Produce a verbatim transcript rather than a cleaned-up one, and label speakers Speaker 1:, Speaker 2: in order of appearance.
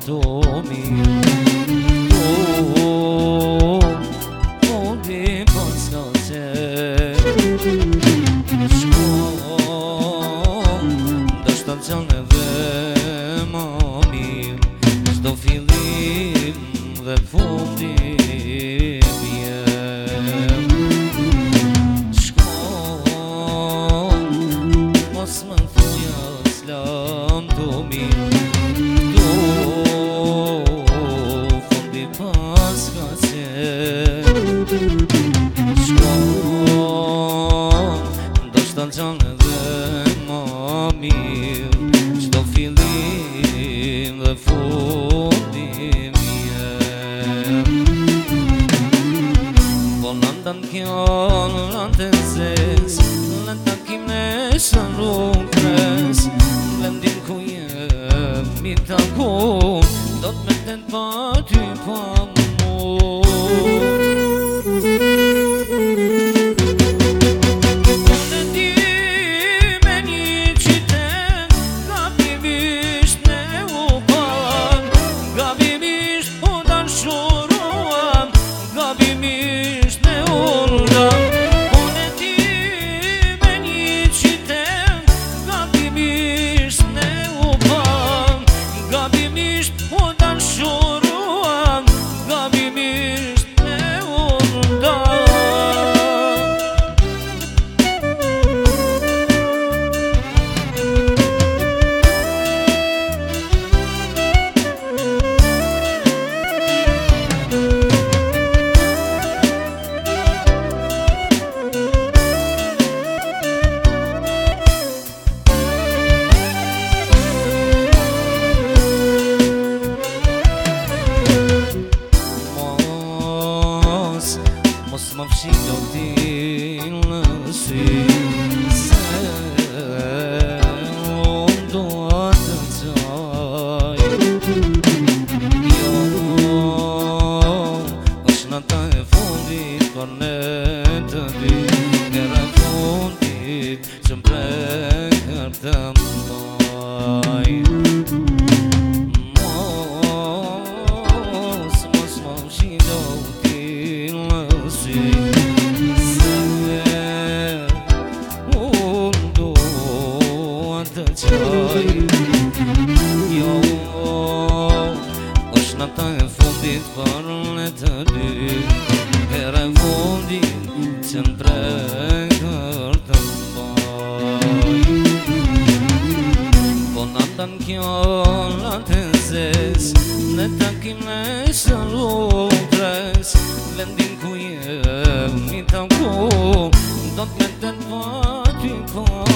Speaker 1: të mirë. Tu mundi pas ka qenë shkon, ndoshta t'gjan edhe ma mirë. Çdo fillim dhe fundi vjen. Shkon, mos më thuja s'lam të mirë. Tu fundi pas ka qenë shkon, ndoshta t'gjan edhe ma mirë. Çdo fillim dhe fundi vjen. Po në ndan kjo në të zes, në takim në shën rrugës, vendin ku jemi taku, do t'me të pa ty pa mu. Unë ti me një qytet, gabimisht ne u pan, gabimisht u dashuruam, gabimisht ne u ndam. Unë ti me një qytet, gabimisht ne u pan, gabimisht u dashuruam, gabimisht ne u ndam. Mos më fshilo ti në sy, se unë dua të gjaj. Jo, është nata e fundit, por ne të dy, era e fundit që m'prekër të mbaj. Mos, mos më fshilo ti në sy, se unë dua të gjaj. Jo, është nata e fundit, por ne të dy, era e fundit që m'prekër të mbaj. Po në ndan kjo natë e zes, ne takim në shën rrugës, vendin ku jemi taku, do t'me të pa ty pa